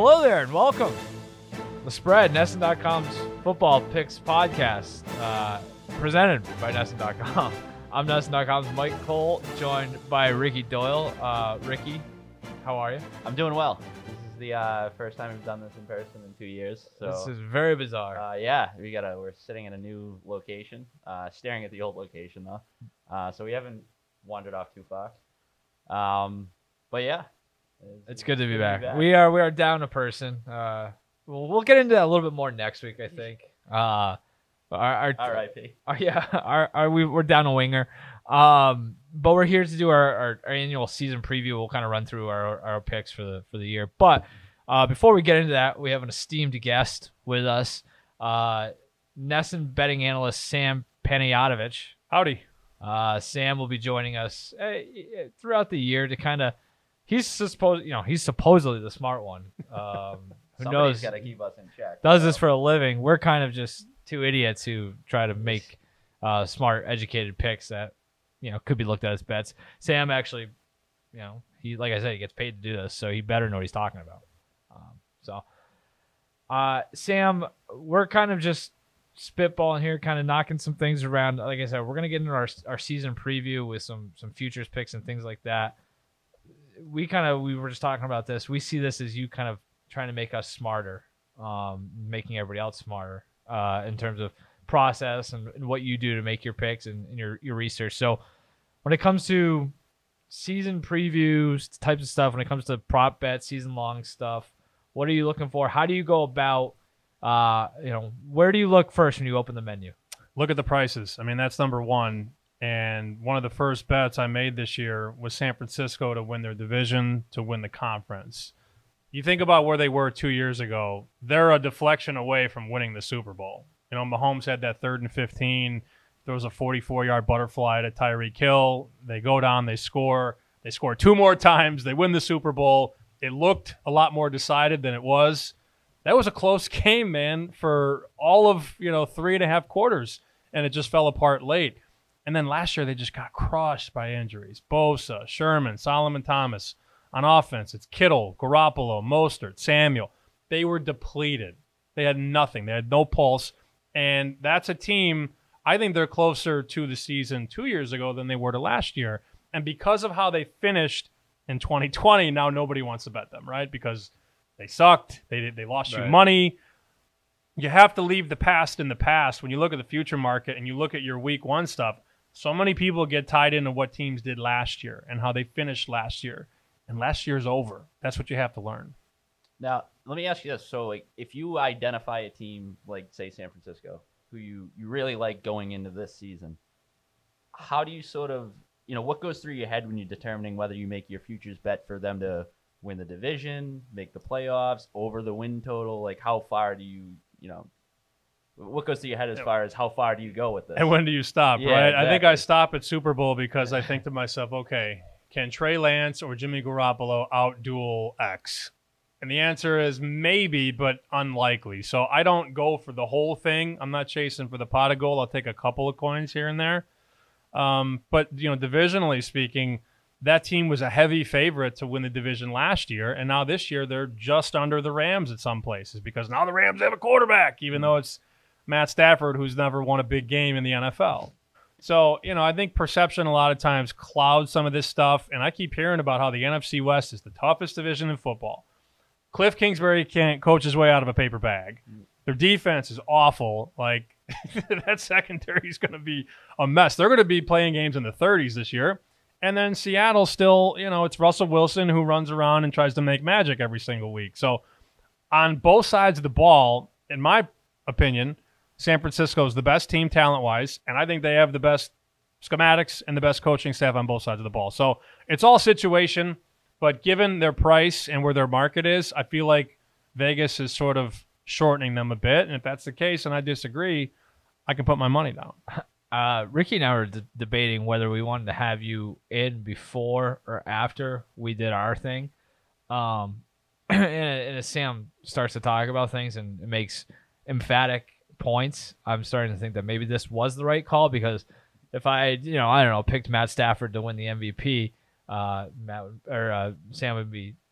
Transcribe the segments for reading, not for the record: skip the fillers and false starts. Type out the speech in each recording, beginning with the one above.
Hello there and welcome. The Spread, NESN.com's football picks podcast, presented by NESN.com. I'm NESN.com's Mike Cole, joined by Ricky Doyle. Ricky, how are you? I'm doing well. This is the first time we've done this in person in 2 years. So This is very bizarre. yeah, we're sitting in a new location, staring at the old location though. So we haven't wandered off too far. But yeah, It's good to be back. We are down a person. We'll get into that a little bit more next week, I think. R.I.P. We're down a winger. But we're here to do our annual season preview. We'll kind of run through our picks for the year. But before we get into that, we have an esteemed guest with us, NESN betting analyst Sam Panayotovich. Howdy. Sam will be joining us throughout the year to kind of. He's supposedly the smart one. Who knows? Somebody's got to keep us in check. Does this for a living. We're kind of just two idiots who try to make smart, educated picks that could be looked at as bets. Sam actually, he, like I said, he gets paid to do this, so he better know what he's talking about. Sam, we're kind of just spitballing here, kind of knocking some things around. Like I said, we're gonna get into our season preview with some futures picks and things like that. We were just talking about this. We see this as you kind of trying to make us smarter, making everybody else smarter in terms of process and what you do to make your picks and your research. So when it comes to season previews, types of stuff, when it comes to prop bet, season long stuff, what are you looking for? How do you go about, where do you look first when you open the menu? Look at the prices. I mean, that's number one. And one of the first bets I made this year was San Francisco to win their division, to win the conference. You think about where they were 2 years ago, they're a deflection away from winning the Super Bowl. Mahomes had that 3rd and 15. There was a 44-yard butterfly to Tyreek Hill. They go down, they score. They score 2 more times. They win the Super Bowl. It looked a lot more decided than it was. That was a close game, man, for all of 3.5 quarters, and it just fell apart late. And then last year they just got crushed by injuries. Bosa, Sherman, Solomon Thomas. On offense, it's Kittle, Garoppolo, Mostert, Samuel. They were depleted. They had nothing. They had no pulse. And that's a team, I think they're closer to the season 2 years ago than they were to last year. And because of how they finished in 2020, now nobody wants to bet them, right? Because they sucked. They lost you money. You have to leave the past in the past. When you look at the future market and you look at your week one stuff, so many people get tied into what teams did last year and how they finished last year. And last year's over. That's what you have to learn. Now, let me ask you this. So, if you identify a team like, say, San Francisco, who you really like going into this season, how do you sort of, what goes through your head when you're determining whether you make your futures bet for them to win the division, make the playoffs, over the win total? Like, how far do you, what goes through your head as far as how far do you go with this? And when do you stop, Yeah, right? exactly. I think I stop at Super Bowl because I think to myself, okay, can Trey Lance or Jimmy Garoppolo outduel X? And the answer is maybe, but unlikely. So I don't go for the whole thing. I'm not chasing for the pot of gold. I'll take a couple of coins here and there. But, divisionally speaking, that team was a heavy favorite to win the division last year. And now this year, they're just under the Rams at some places because now the Rams have a quarterback, even though it's Matt Stafford, who's never won a big game in the NFL. So, I think perception a lot of times clouds some of this stuff. And I keep hearing about how the NFC West is the toughest division in football. Cliff Kingsbury can't coach his way out of a paper bag. Their defense is awful. Like, that secondary is going to be a mess. They're going to be playing games in the 30s this year. And then Seattle still, it's Russell Wilson who runs around and tries to make magic every single week. So on both sides of the ball, in my opinion, San Francisco is the best team talent-wise, and I think they have the best schematics and the best coaching staff on both sides of the ball. So it's all situation, but given their price and where their market is, I feel like Vegas is sort of shortening them a bit. And if that's the case and I disagree, I can put my money down. Ricky and I were debating whether we wanted to have you in before or after we did our thing. And as Sam starts to talk about things and makes emphatic points, I'm starting to think that maybe this was the right call, because if I don't know, picked Matt Stafford to win the MVP, Sam would be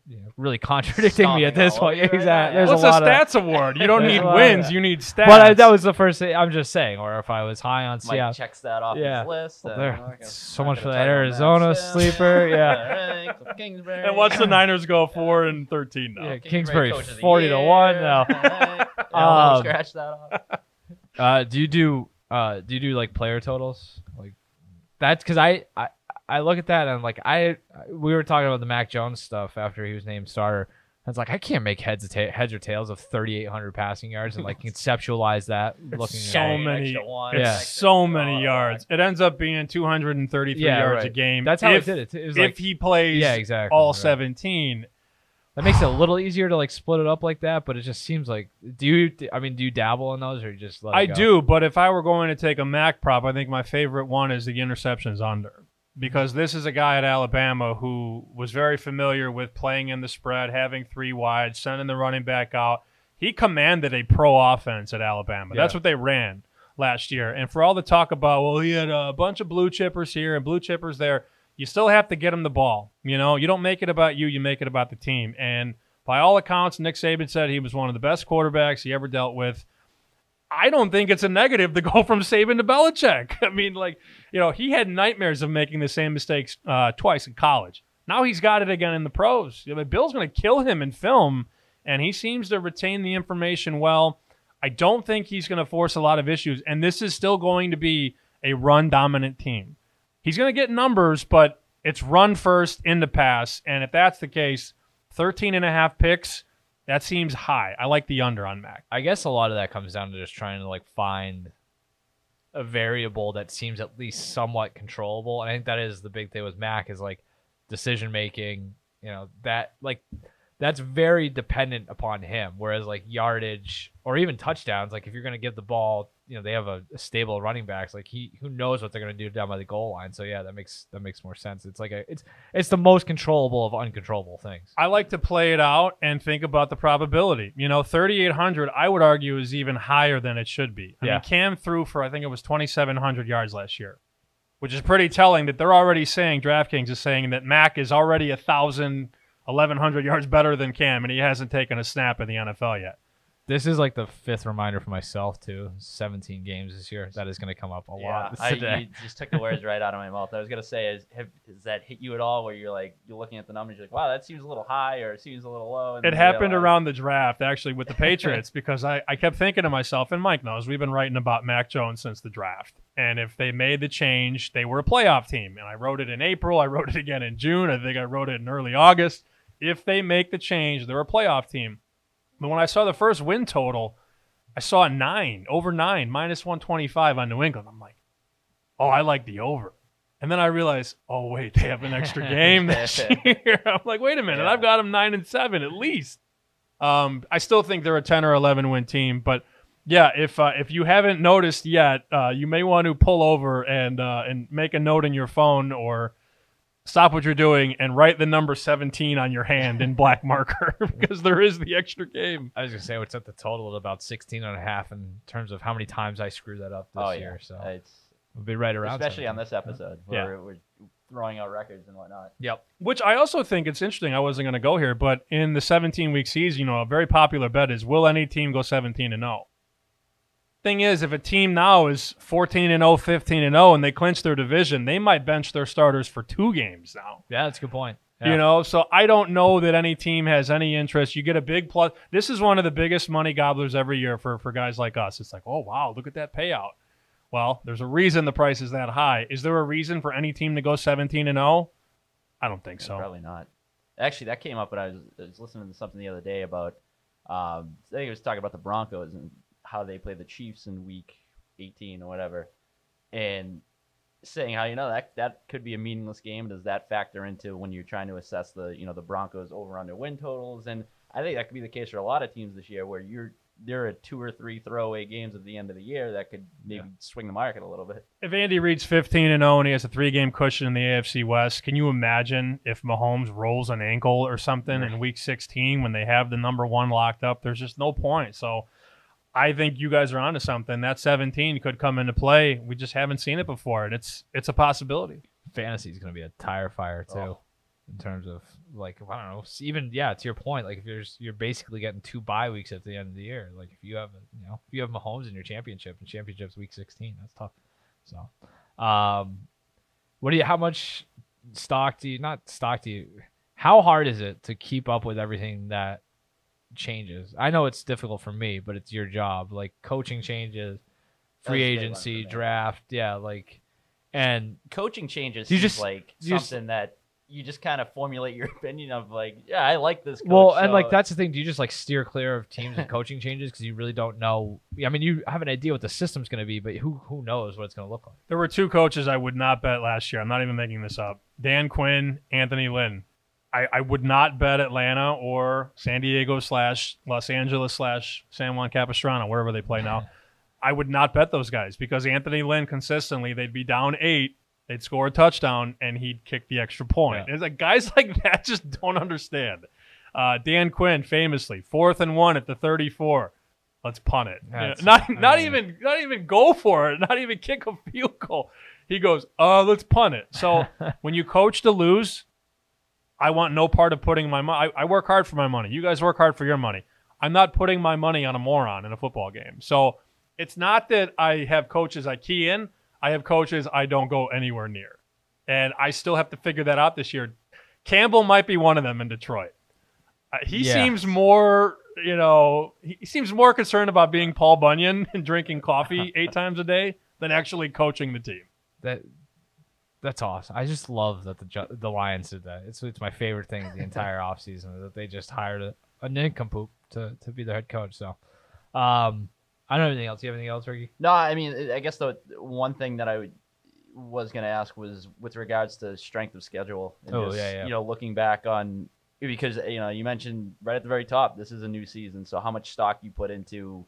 really contradicting me at this Stomping all point. over you right Exactly. now, There's yeah. What's a lot a of. stats award? You don't There's need a lot of wins. that. You need stats. But that was the first thing. I'm just saying, or if I was high on Mike Seattle. checks that off Yeah. his list. Well, and there- we're not gonna- so not much gonna for that talk about Arizona Matt Sim. sleeper, yeah. Alright, so Kingsbury. and watch the Niners go 4-13 now. Yeah, Kingsbury Coach of the 40 to 1 year. now. Yeah, Um, scratch that off. Do you do like player totals? Like that's because I look at that and like we were talking about the Mac Jones stuff after he was named starter. I was like, I can't make heads or tails of 3,800 passing yards and like conceptualize that looking so at many. Extra one, Yeah. extra So many one. yards. It ends up being 233 Yeah, yards a right. game. That's how if, I did it. It was if like, he plays yeah, exactly. all right. 17. That makes it a little easier to like split it up like that, but it just seems like do you dabble in those or you just let it I go? do, but if I were going to take a Mac prop, I think my favorite one is the interceptions under. Because this is a guy at Alabama who was very familiar with playing in the spread, having 3 wide, sending the running back out. He commanded a pro offense at Alabama. That's Yeah. what they ran last year. And for all the talk about, well, he had a bunch of blue chippers here and blue chippers there, you still have to get him the ball. You know, you don't make it about you make it about the team. And by all accounts, Nick Saban said he was one of the best quarterbacks he ever dealt with. I don't think it's a negative to go from Saban to Belichick. I mean, like, you know, he had nightmares of making the same mistakes twice in college. Now he's got it again in the pros. You know, Bill's going to kill him in film, and he seems to retain the information well. I don't think he's going to force a lot of issues, and this is still going to be a run-dominant team. He's going to get numbers, but it's run first into pass, and if that's the case, 13.5 picks, that seems high. I like the under on Mac. I guess a lot of that comes down to just trying to like find a variable that seems at least somewhat controllable. And I think that is the big thing with Mac is like decision making, you know, that like that's very dependent upon him. Whereas like yardage or even touchdowns, like if you're going to give the ball, you know, they have a stable running backs, like who knows what they're going to do down by the goal line. So yeah, that makes more sense. It's like it's the most controllable of uncontrollable things. I like to play it out and think about the probability. You know, 3,800, I would argue, is even higher than it should be. I Yeah. mean, Cam threw for, I think it was 2,700 yards last year, which is pretty telling that they're already saying, DraftKings is saying that Mac is already 1,100 yards better than Cam, and he hasn't taken a snap in the NFL yet. This is like the 5th reminder for myself too. 17 games this year. That is going to come up a lot today. You just took the words right out of my mouth. I was gonna say, does that hit you at all? Where you're looking at the numbers, you're like, wow, that seems a little high, or it seems a little low. And It then you happened realize- around the draft, actually, with the Patriots, because I kept thinking to myself, and Mike knows, we've been writing about Mac Jones since the draft. And if they made the change, they were a playoff team. And I wrote it in April. I wrote it again in June. I think I wrote it in early August. If they make the change, they're a playoff team. But when I saw the first win total, I saw 9, over 9, minus 125 on New England. I'm like, oh, I like the over. And then I realized, oh, wait, they have an extra game this year. I'm like, wait a minute, Yeah. I've got them 9-7 at least. I still think they're a 10 or 11 win team, but yeah, if you haven't noticed yet, you may want to pull over and make a note in your phone or stop what you're doing and write the number 17 on your hand in black marker because there is the extra game. I was going to say it's at the total at about 16.5 in terms of how many times I screwed that up this year. So It's we'll be right around. especially on 17. this episode Yeah. where we're throwing out records and whatnot. Yep. Which I also think it's interesting. I wasn't going to go here, but in the 17-week season, you know, a very popular bet is, will any team go 17-0? Thing is, if a team now is 14-0, 15-0, and they clinch their division, they might bench their starters for 2 games now. Yeah, that's a good point. Yeah. You know, so I don't know that any team has any interest. You get a big plus. This is one of the biggest money gobblers every year for guys like us. It's like, oh, wow, look at that payout. Well, there's a reason the price is that high. Is there a reason for any team to go 17-0? I don't think so. Probably not. Actually, that came up when I was listening to something the other day about, I think it was talking about the Broncos and how they play the Chiefs in week 18 or whatever, and saying how, you know, that could be a meaningless game. Does that factor into when you're trying to assess the Broncos over under win totals? And I think that could be the case for a lot of teams this year, where there are 2 or 3 throwaway games at the end of the year that could maybe swing the market a little bit. If Andy Reid's 15-0 and he has a 3-game cushion in the AFC West, can you imagine if Mahomes rolls an ankle or something in week 16 when they have the number 1 locked up? There's just no point. So I think you guys are onto something. That 17 could come into play. We just haven't seen it before, and it's a possibility. Fantasy is going to be a tire fire too. Oh. in terms of like I don't know, even to your point, like if you're basically getting 2 bye weeks at the end of the year. Like if you have if you have Mahomes in your championship and championship's week 16, that's tough. So, how much stock do you not stock do you? How hard is it to keep up with everything that changes? I know it's difficult for me, but it's your job. Like coaching changes, free That's a big one agency, for me. draft, like, and Coaching changes You seems just- like you just- something that you just kind of formulate your opinion of, like, yeah, I like this coach. well, and so- like that's the thing. Do you just like steer clear of teams and coaching changes because you really don't know? I mean, you have an idea what the system's going to be, but who knows what it's going to look like? There were 2 coaches I would not bet last year. I'm not even making this up. Dan Quinn, Anthony Lynn. I would not bet Atlanta or San Diego / Los Angeles / San Juan Capistrano, wherever they play now. I would not bet those guys because Anthony Lynn consistently, they'd be down 8, they'd score a touchdown, and he'd kick the extra point. Yeah. It's like guys like that just don't understand. Dan Quinn, famously, 4th and 1 at the 34. Let's punt it. That's- Not I mean- even go for it. Not even kick a field goal. He goes, let's punt it. So when you coach to lose, I want no part of putting my money. I work hard for my money. You guys work hard for your money. I'm not putting my money on a moron in a football game. So it's not that I have coaches I key in. I have coaches I don't go anywhere near. And I still have to figure that out this year. Campbell might be one of them in Detroit. He Yeah. seems more, he seems more concerned about being Paul Bunyan and drinking coffee 8 times a day than actually coaching the team. That's awesome. I just love that the Lions did that. It's my favorite thing of the entire offseason that they just hired a nincompoop to be their head coach. So, I don't have anything else. You have anything else, Ricky? No, I mean, I guess the one thing that was going to ask was with regards to strength of schedule. And Oh, just, yeah. looking back on, because, you mentioned right at the very top, this is a new season. So how much stock you put into,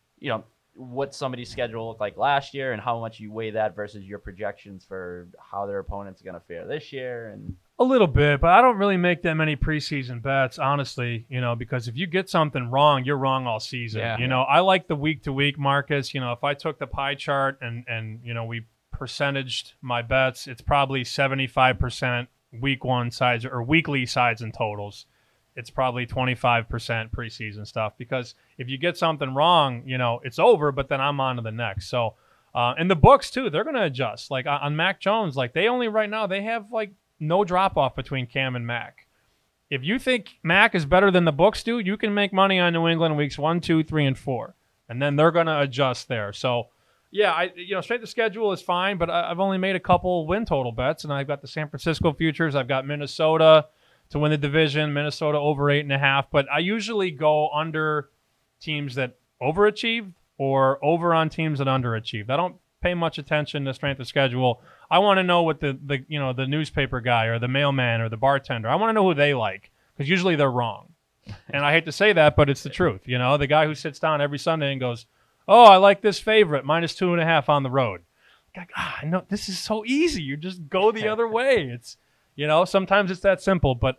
what somebody's schedule looked like last year and how much you weigh that versus your projections for how their opponents are going to fare this year. And A little bit, but I don't really make that many preseason bets, honestly, because if you get something wrong, you're wrong all season. Yeah. I like the week-to-week markets. If I took the pie chart and we percentaged my bets, it's probably 75% week 1 sides or weekly sides and totals. It's probably 25% preseason stuff because if you get something wrong, it's over, but then I'm on to the next. So, and the books too, they're going to adjust. Like on Mac Jones, like they only right now, they have like no drop off between Cam and Mac. If you think Mac is better than the books do, you can make money on New England weeks 1, 2, 3, and 4. And then they're going to adjust there. So, yeah, straight to schedule is fine, but I've only made a couple win total bets, and I've got the San Francisco futures. I've got Minnesota to win the division, Minnesota over 8.5. But I usually go under teams that overachieve or over on teams that underachieved. I don't pay much attention to strength of schedule. I want to know what the newspaper guy or the mailman or the bartender, I want to know who they like because usually they're wrong. And I hate to say that, but it's the truth. The guy who sits down every Sunday and goes, oh, I like this favorite, -2.5 on the road. Like, I know this is so easy. You just go the other way. It's, sometimes it's that simple, but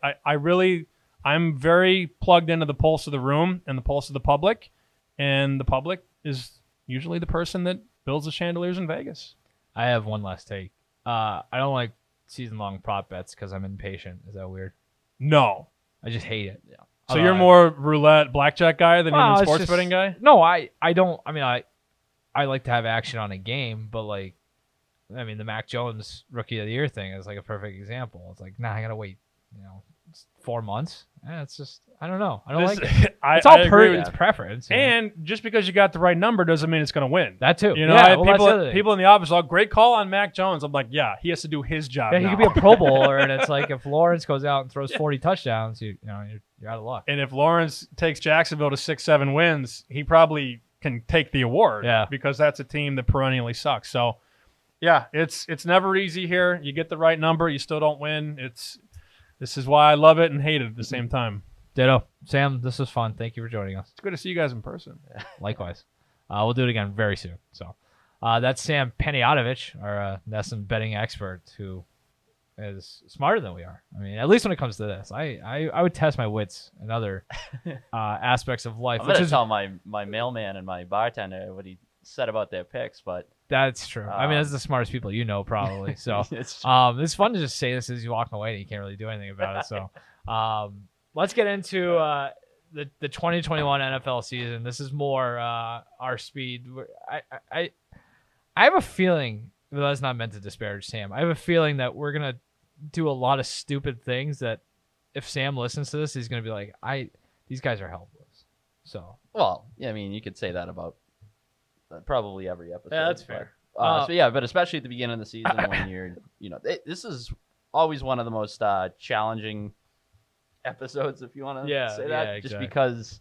I'm very plugged into the pulse of the room and the pulse of the public. And the public is usually the person that builds the chandeliers in Vegas. I have one last take. I don't like season-long prop bets because I'm impatient. Is that weird? No. I just hate it. Yeah. So you're more roulette blackjack guy than Well, even it's sports just- betting guy? No, I don't. I mean, I like to have action on a game, but the Mac Jones Rookie of the Year thing is like a perfect example. It's like, I gotta wait, 4 months. It's just, I don't know. I don't like it. It's all it's preference. And just because you got the right number doesn't mean it's going to win. that too. I have people in the office are like, great call on Mac Jones. I'm like, yeah, he has to do his job Yeah, now. he could be a Pro Bowler, and it's like if Lawrence goes out and throws 40 touchdowns, you're out of luck. And if Lawrence takes Jacksonville to 6-7 wins, he probably can take the award. Yeah. Because that's a team that perennially sucks. So, yeah, it's never easy here. You get the right number, you still don't win. This is why I love it and hate it at the same time. Ditto. Sam, this was fun. Thank you for joining us. It's good to see you guys in person. Likewise. We'll do it again very soon. So that's Sam Peniatovich, our NESN betting expert, who is smarter than we are. I mean, at least when it comes to this. I would test my wits in other aspects of life. I'm which going to is tell my mailman and my bartender what he said about their picks, but That's true. I mean, that's the smartest people you know, probably. So, it's it's fun to just say this as you walk away and you can't really do anything about it. So, let's get into the 2021 NFL season. This is more our speed. I have a feeling, but that's not meant to disparage Sam. I have a feeling that we're gonna do a lot of stupid things that if Sam listens to this, he's gonna be like, these guys are helpless. So, well, yeah, I mean, you could say that about probably every episode. Yeah, that's fair. So yeah, but especially at the beginning of the season when you're, this is always one of the most challenging episodes, if you want to say that, just exactly. because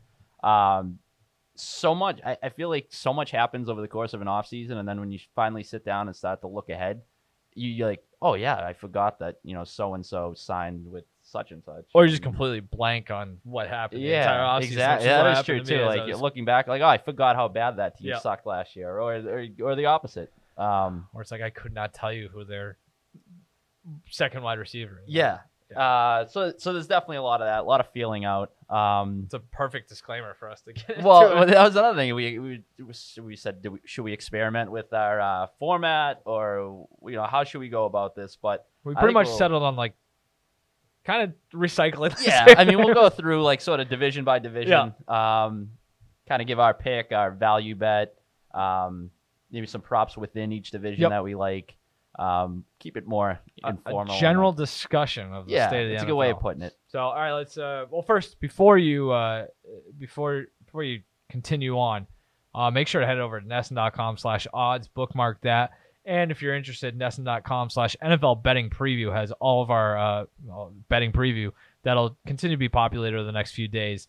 so much. I feel like so much happens over the course of an off season, and then when you finally sit down and start to look ahead, you're like, oh yeah, I forgot that so and so signed with such and such, or you just completely blank on what happened. The entire offseason, exactly. Yeah, that is true too. Like you're looking back, like, oh, I forgot how bad that team sucked last year, or the opposite. Or it's like I could not tell you who their second wide receiver is. Yeah. So there's definitely a lot of that, a lot of feeling out. It's a perfect disclaimer for us to get into Well, it. that was another thing. We said, should we experiment with our format, or how should we go about this? But we pretty much settled on like kind of recycling. Yeah, I mean, we'll go through like sort of division by division. Kind of give our pick, our value bet, maybe some props within each division that we like. Keep it more informal. A general discussion of the state of the NFL. It's a good way of putting it. So, all right, let's. Well, first, before you continue on, make sure to head over to NESN.com/odds, bookmark that, and if you're interested, NESN.com/NFL betting preview has all of our betting preview that'll continue to be populated over the next few days.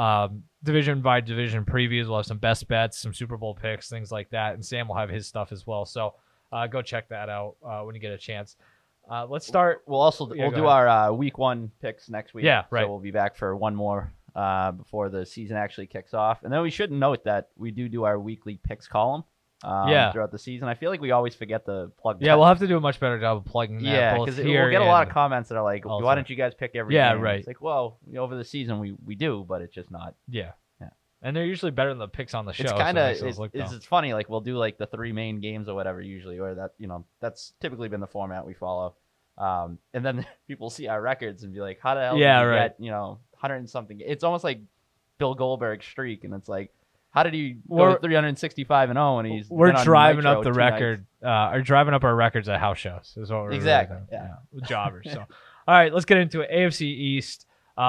Division by division previews. We'll have some best bets, some Super Bowl picks, things like that, and Sam will have his stuff as well. So. Go check that out when you get a chance. Let's start. We'll do our week 1 picks next week. Yeah, right. So we'll be back for one more before the season actually kicks off. And then we should note that we do our weekly picks column throughout the season. I feel like we always forget to plug that. Yeah, we'll have to do a much better job of plugging that. Yeah, because we'll get a lot of comments that are like, why don't you guys pick every game? Right. It's like, well, over the season we do, but it's just not. Yeah. And they're usually better than the picks on the show. It's kind of it's funny. Like we'll do like the 3 main games or whatever usually, or that that's typically been the format we follow. And then people see our records and be like, how the hell did you get 100 and something? It's almost like Bill Goldberg's streak, and it's like, how did he go 365 and 0? And we're driving up the record, or driving up our records at house shows is what we're exactly really with jobbers. So, all right, let's get into it. AFC East.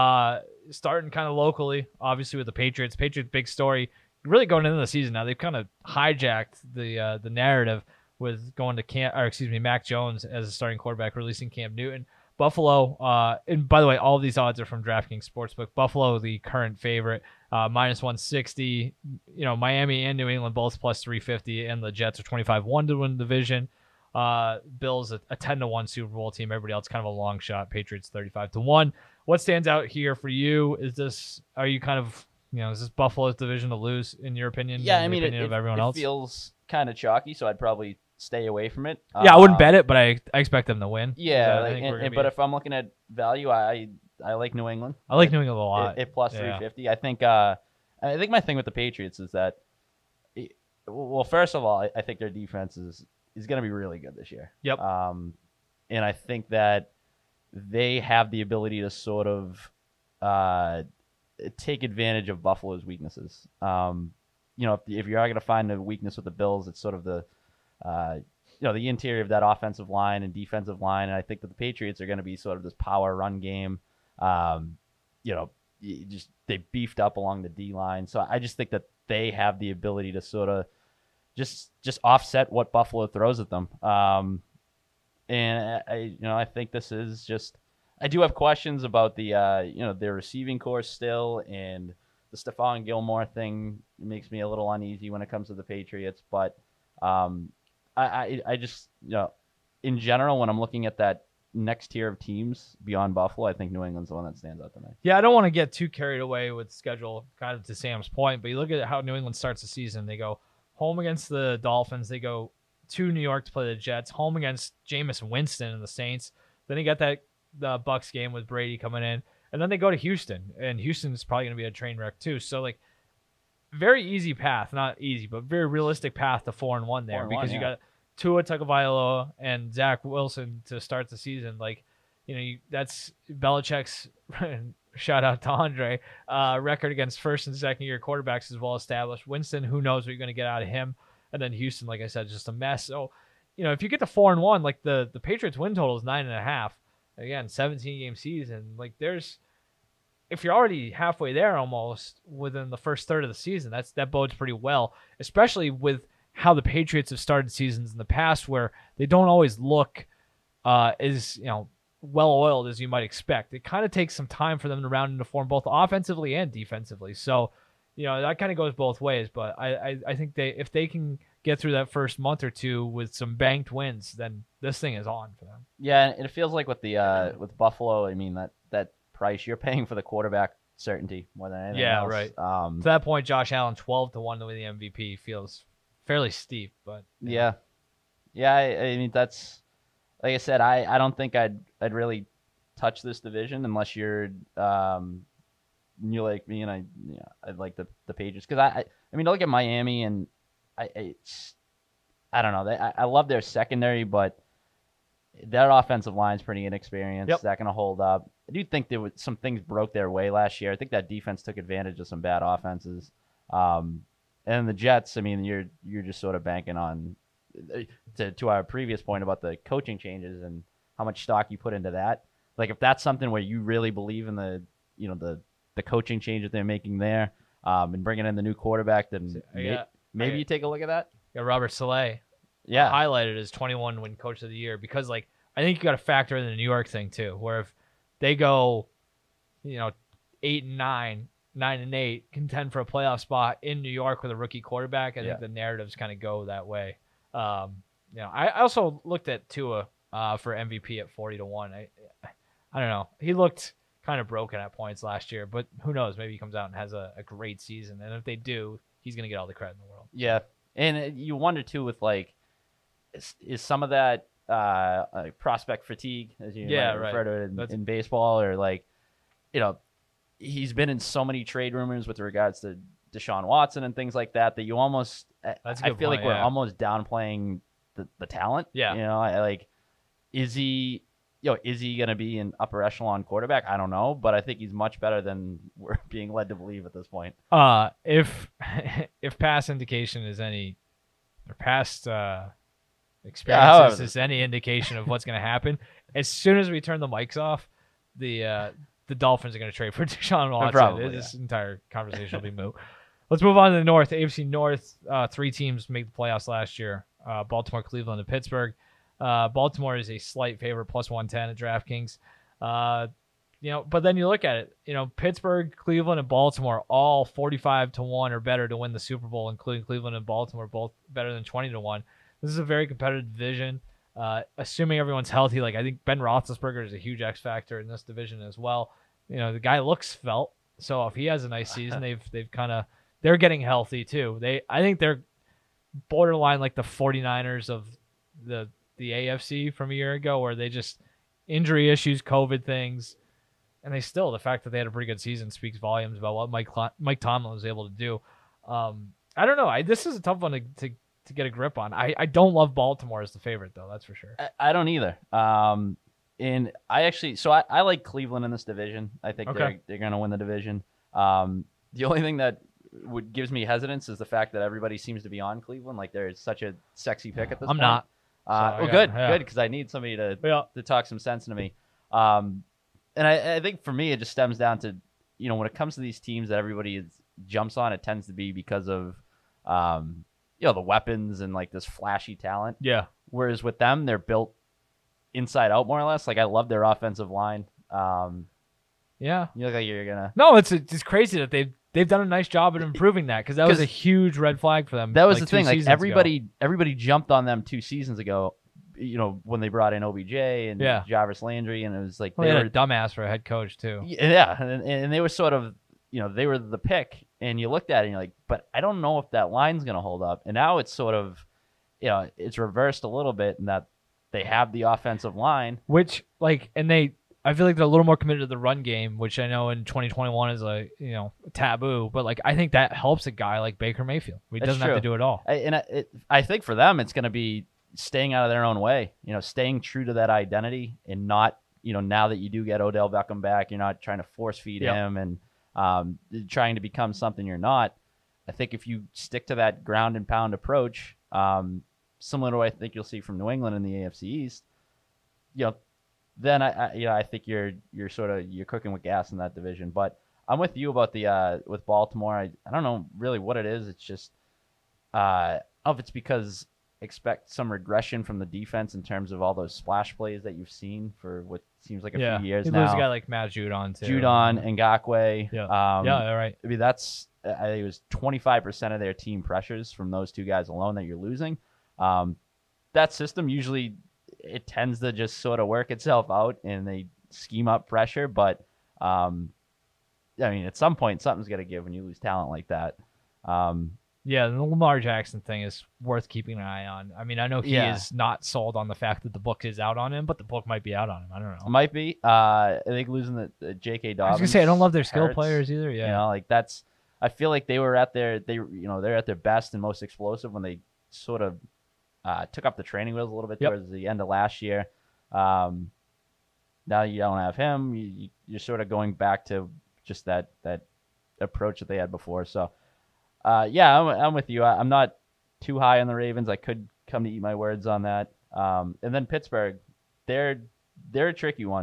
Starting kind of locally, obviously with the Patriots. Patriots big story. Really going into the season now, they've kind of hijacked the narrative with going to Mac Jones as a starting quarterback, releasing Cam Newton. Buffalo, and by the way, all of these odds are from DraftKings Sportsbook. Buffalo, the current favorite, minus 160. Miami and New England both plus 350, and the Jets are 25-1 to win the division. Bills a 10-1 Super Bowl team. Everybody else kind of a long shot. Patriots 35-1. What stands out here for you? Is this is this Buffalo's division to lose in your opinion? Yeah, in the opinion of everyone else? It feels kind of chalky, so I'd probably stay away from it. Yeah, I wouldn't bet it, but I expect them to win. Yeah, but if I'm looking at value, I like New England. I like New England a lot. At plus 350. I think my thing with the Patriots is that, well, first of all, I think their defense is going to be really good this year. Yep. And I think that they have the ability to sort of take advantage of Buffalo's weaknesses. If you're going to find a weakness with the Bills, it's sort of the interior of that offensive line and defensive line. And I think that the Patriots are going to be sort of this power run game. They beefed up along the D line. So I just think that they have the ability to sort of just offset what Buffalo throws at them. And I think this is just. I do have questions about the their receiving core still, and the Stephon Gilmore thing makes me a little uneasy when it comes to the Patriots. But I just in general, when I'm looking at that next tier of teams beyond Buffalo, I think New England's the one that stands out to me. Yeah, I don't want to get too carried away with schedule, kind of to Sam's point, but you look at how New England starts the season. They go home against the Dolphins. They go to New York to play the Jets. Home against Jameis Winston and the Saints. Then you got the Bucs game with Brady coming in. And then they go to Houston. And Houston's probably going to be a train wreck too. So, very easy path, not easy, but very realistic path to 4-1 there 4-1, because you yeah. got Tua Tagovailoa and Zach Wilson to start the season. Like, that's Belichick's shout out to Andre record against first and second year quarterbacks is well established. Winston, who knows what you're going to get out of him, and then Houston, like I said, just a mess. So, if you get to 4-1, like the Patriots win total is 9.5. Again, 17-game season. Like if you're already halfway there almost within the first third of the season, that bodes pretty well, especially with how the Patriots have started seasons in the past where they don't always look as, well-oiled as you might expect. It kind of takes some time for them to round into form both offensively and defensively. So, that kind of goes both ways, but I think if they can get through that first month or two with some banked wins, then this thing is on for them. Yeah, and it feels like with the with Buffalo, I mean that price you're paying for the quarterback certainty more than anything else. Right. To that point, Josh Allen 12-1 to win the MVP feels fairly steep, but yeah. I mean that's like I said. I don't think I'd really touch this division unless you're like me and I like the Patriots because I mean look at Miami and I don't know. I love their secondary, but their offensive line's pretty inexperienced. Yep. That's going to hold up. I do think there was some things broke their way last year. I think that defense took advantage of some bad offenses. And the Jets, I mean, you're just sort of banking on to our previous point about the coaching changes and how much stock you put into that. Like if that's something where you really believe in the coaching changes they're making there and bringing in the new quarterback, then maybe you take a look at that. Yeah, Robert Saleh. Yeah, highlighted as 21 win coach of the year because I think you got to factor in the New York thing too, where if they go, 8-9, 9-8, contend for a playoff spot in New York with a rookie quarterback, I think the narratives kind of go that way. I also looked at Tua for MVP at 40-1. I don't know. He looked kind of broken at points last year, but who knows? Maybe he comes out and has a great season, and if they do, he's going to get all the credit in the world. Yeah, and you wonder too with is some of that prospect fatigue, as you might refer to it in baseball, or he's been in so many trade rumors with regards to Deshaun Watson and things like that you almost I feel like we're almost downplaying the talent. Yeah, is he gonna be an upper echelon quarterback? I don't know, but I think he's much better than we're being led to believe at this point. If past indication is any or past experiences is any indication of what's going to happen, as soon as we turn the mics off, the Dolphins are going to trade for Deshaun Watson. Probably, this entire conversation will be moot. Let's move on to the North. AFC North, 3 teams made the playoffs last year. Baltimore, Cleveland, and Pittsburgh. Baltimore is a slight favorite, plus 110 at DraftKings. But then you look at it, Pittsburgh, Cleveland, and Baltimore, all 45-1 or better to win the Super Bowl, including Cleveland and Baltimore, both better than 20-1. This is a very competitive division. Assuming everyone's healthy, I think Ben Roethlisberger is a huge X factor in this division as well. The guy looks svelte, so if he has a nice season, they're getting healthy too. I think they're borderline like the 49ers of the AFC from a year ago, where they just injury issues, COVID things, and the fact that they had a pretty good season speaks volumes about what Mike Tomlin was able to do. I don't know. This is a tough one to get a grip on. I don't love Baltimore as the favorite though. That's for sure. I don't either. And I like Cleveland in this division. I think they're going to win the division. The only thing that gives me hesitance is the fact that everybody seems to be on Cleveland. Like they're such a sexy pick at this point. I'm not. Good, because I need somebody to talk some sense into me. And I think for me, it just stems down to, when it comes to these teams that everybody jumps on, it tends to be because of, the weapons and this flashy talent. Yeah. Whereas with them, they're built inside out more or less. I love their offensive line. Yeah. You look like you're gonna. No, it's crazy that they've done a nice job at improving that, because that was a huge red flag for them. That was the thing. Everybody jumped on them 2 seasons ago. When they brought in OBJ and Jarvis Landry, and it was they had a dumbass for a head coach too. Yeah, and they were sort of, they were the pick, and you looked at it and you're like, but I don't know if that line's gonna hold up. And now it's sort of, it's reversed a little bit in that they have the offensive line, which and I feel like they're a little more committed to the run game, which I know in 2021 is like, taboo. But like, I think that helps a guy like Baker Mayfield. He That's doesn't have to true. do it all. I think for them, it's going to be staying out of their own way, staying true to that identity and not, now that you do get Odell Beckham back, you're not trying to force feed Yep. him and trying to become something you're not. I think if you stick to that ground and pound approach, similar to what I think you'll see from New England in the AFC East, then I think you're cooking with gas in that division. But I'm with you about the with Baltimore. I don't know really what it is. It's just I don't know if it's because expect some regression from the defense in terms of all those splash plays that you've seen for what seems like a few years you now. lose a guy like Matt Judon too. Judon, Ngakoue. Yeah. All right. I mean, I think it was 25% of their team pressures from those two guys alone that you're losing. That system usually it tends to just sort of work itself out and they scheme up pressure. But I mean, at some point, something's got to give when you lose talent like that. Yeah, the Lamar Jackson thing is worth keeping an eye on. I mean, I know he is not sold on the fact that the book is out on him, but the book might be out on him. I don't know. It might be. I think losing the J.K. Dobbins. I was gonna say I don't love their skill hurts. players either. Yeah, like that's. I feel like they were at they're at their best and most explosive when they sort of took up the training wheels a little bit towards the end of last year. Now you don't have him. You're sort of going back to just that approach that they had before. So. I'm with you. I'm not too high on the Ravens. I could come to eat my words on that. And then Pittsburgh, they're a tricky one.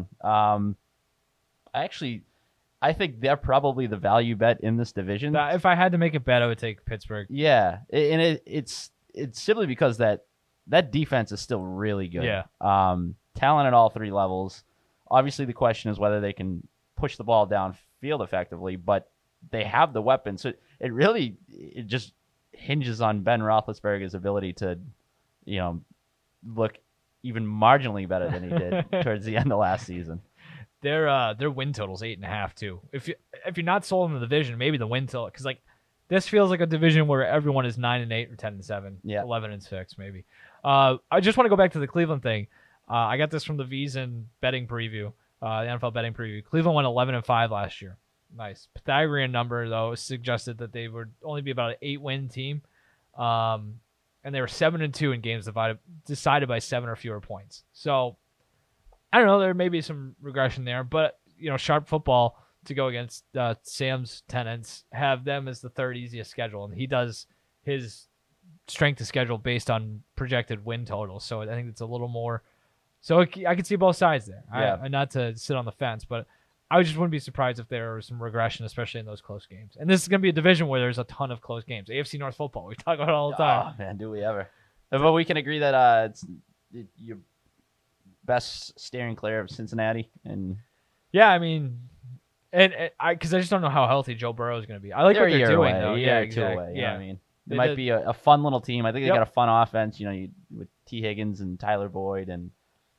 I think they're probably the value bet in this division. If I had to make a bet, I would take Pittsburgh. Yeah, and it's simply because that defense is still really good. Yeah. Talent at all three levels. Obviously, the question is whether they can push the ball downfield effectively, but they have the weapons. So it just hinges on Ben Roethlisberger's ability to, look even marginally better than he did towards the end of last season. Their win total's 8.5 too. If you're not sold in the division, maybe the win total, because like this feels like a division where everyone is 9-8 or 10-7, 11-6 maybe. I just want to go back to the Cleveland thing. I got this from the VSiN betting preview, the NFL betting preview. Cleveland went 11-5 last year. Nice. Pythagorean number, though, suggested that they would only be about an 8-win team. And they were 7-2 in games decided by 7 or fewer points. So, I don't know. There may be some regression there. But, Sharp Football, to go against Sam's tenants, have them as the third easiest schedule. And he does his strength of schedule based on projected win totals. So, I think it's a little more. So, I can see both sides there. Yeah. Not to sit on the fence, but I just wouldn't be surprised if there was some regression, especially in those close games. And this is going to be a division where there's a ton of close games. AFC North football, we talk about it all the time. Oh, man, do we ever. But we can agree that you're best steering clear of Cincinnati. And yeah, I mean, because I just don't know how healthy Joe Burrow is going to be. I like what they're doing, though. Yeah, exactly. away. Yeah, I mean, it might be a fun little team. I think they got a fun offense, with T. Higgins and Tyler Boyd and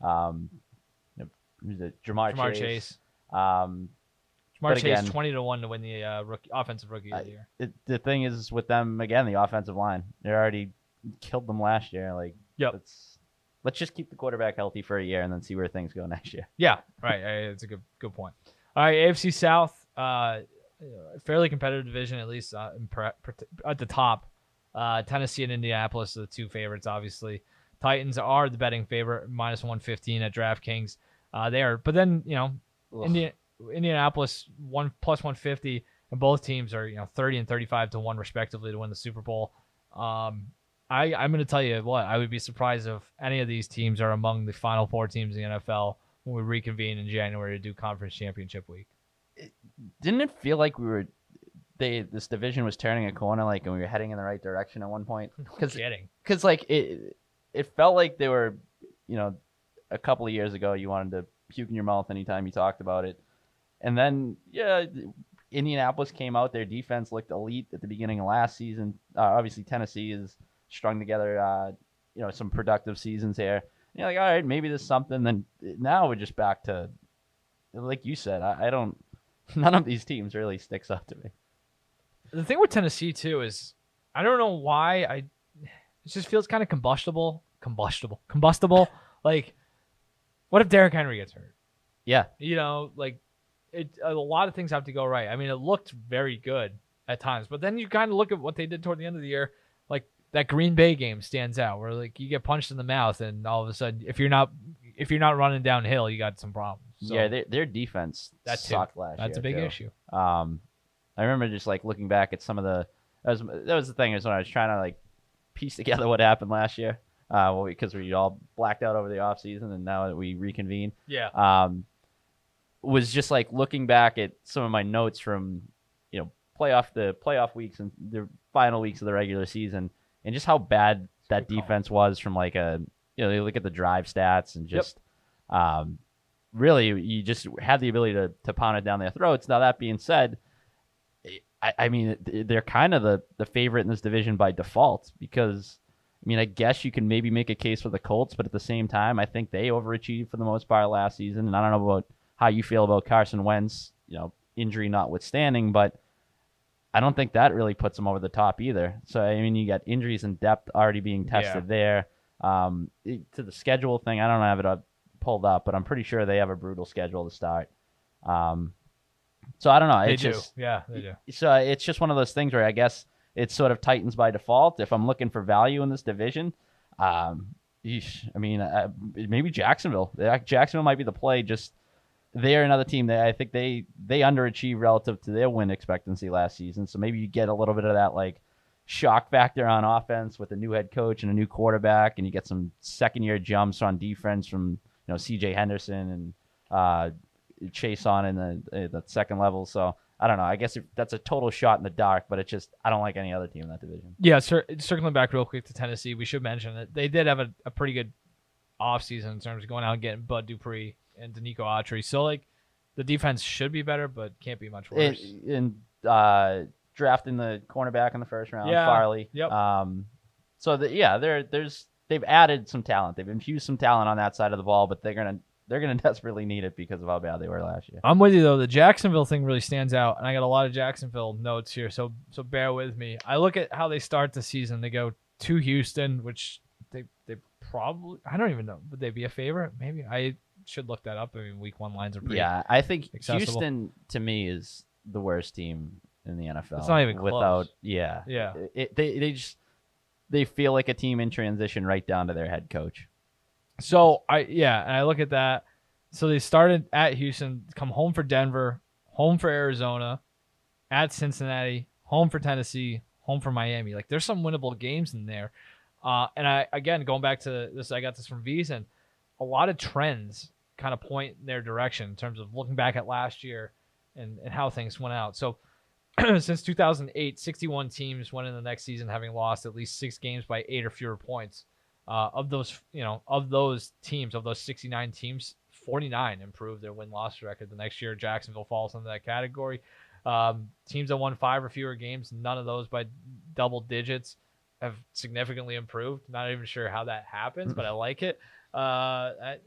who's it? Jamar Chase. Jamar Chase 20-1 to win the offensive rookie of the year. The thing is with them again, the offensive line. They already killed them last year. Like, let's just keep the quarterback healthy for a year and then see where things go next year. Yeah, right. It's a good point. All right, AFC South, fairly competitive division at least at the top. Tennessee and Indianapolis are the two favorites, obviously. Titans are the betting favorite, -115 at DraftKings. They are, but then Indianapolis +150, and both teams are 30 and 35 to 1 respectively to win the Super Bowl. I'm going to tell you what, I would be surprised if any of these teams are among the final 4 teams in the NFL when we reconvene in January to do Conference Championship Week. Didn't it feel like this division was turning a corner, like, and we were heading in the right direction at one point? Because like it felt like they were, a couple of years ago, you wanted to puke in your mouth anytime you talked about it. And then, Indianapolis came out. Their defense looked elite at the beginning of last season. Obviously, Tennessee has strung together, some productive seasons here. Like, all right, maybe there's something. Then now we're just back to, like you said, none of these teams really sticks out to me. The thing with Tennessee, too, is I don't know why it just feels kind of combustible. Like, what if Derrick Henry gets hurt? Yeah. You know, like a lot of things have to go right. I mean, it looked very good at times, but then you kind of look at what they did toward the end of the year. Like that Green Bay game stands out, where like you get punched in the mouth, and all of a sudden, if you're not running downhill, you got some problems. So Yeah, their defense that too. sucked last year. That's a big too. issue. I remember just like looking back at some of the that was the thing is when I was trying to like piece together what happened last year. Well, because we all blacked out over the off season, and now that we reconvene, was just like looking back at some of my notes from the playoff weeks and the final weeks of the regular season, and just how bad that defense was from like you look at the drive stats and just really you just had the ability to pound it down their throats. Now that being said, I mean they're kind of the favorite in this division by default, because I mean I guess you can maybe make a case for the Colts, but at the same time I think they overachieved for the most part last season, and I don't know about how you feel about Carson Wentz, injury notwithstanding, but I don't think that really puts them over the top either. So, I mean, you got injuries and depth already being tested there. To the schedule thing, I don't have it pulled up, but I'm pretty sure they have a brutal schedule to start. So, I don't know. They do. Yeah, they do. So, it's just one of those things where I guess it's sort of Titans by default. If I'm looking for value in this division, maybe Jacksonville. Jacksonville might be the play. Just they're another team that I think they underachieved relative to their win expectancy last season. So maybe you get a little bit of that like shock factor on offense with a new head coach and a new quarterback, and you get some second-year jumps on defense from C.J. Henderson and Chase on in the second level. So I don't know. I guess that's a total shot in the dark, but it's just I don't like any other team in that division. Yeah, circling back real quick to Tennessee, we should mention that they did have a pretty good offseason in terms of going out and getting Bud Dupree and Danico Autry. So, like, the defense should be better, but can't be much worse. And drafting the cornerback in the first round, Farley. Yep. So, they've added some talent. They've infused some talent on that side of the ball, but they're gonna desperately need it because of how bad they were last year. I'm with you, though. The Jacksonville thing really stands out, and I got a lot of Jacksonville notes here, so bear with me. I look at how they start the season. They go to Houston, which they probably – I don't even know. Would they be a favorite? Maybe. I should look that up. I mean, week one lines are pretty I think accessible. Houston, to me, is the worst team in the NFL. It's not even close. Yeah. They feel like a team in transition right down to their head coach. So, and I look at that. So they started at Houston, come home for Denver, home for Arizona, at Cincinnati, home for Tennessee, home for Miami. Like, there's some winnable games in there. And again, going back to this, I got this from Veasan. A lot of trends kind of point in their direction in terms of looking back at last year and how things went out. So since 2008, 61 teams went in the next season having lost at least 6 games by 8 or fewer points. Of those 69 teams, 49 improved their win-loss record the next year. Jacksonville falls into that category. Teams that won 5 or fewer games, none of those by double digits, have significantly improved. Not even sure how that happens, but I like it. I'm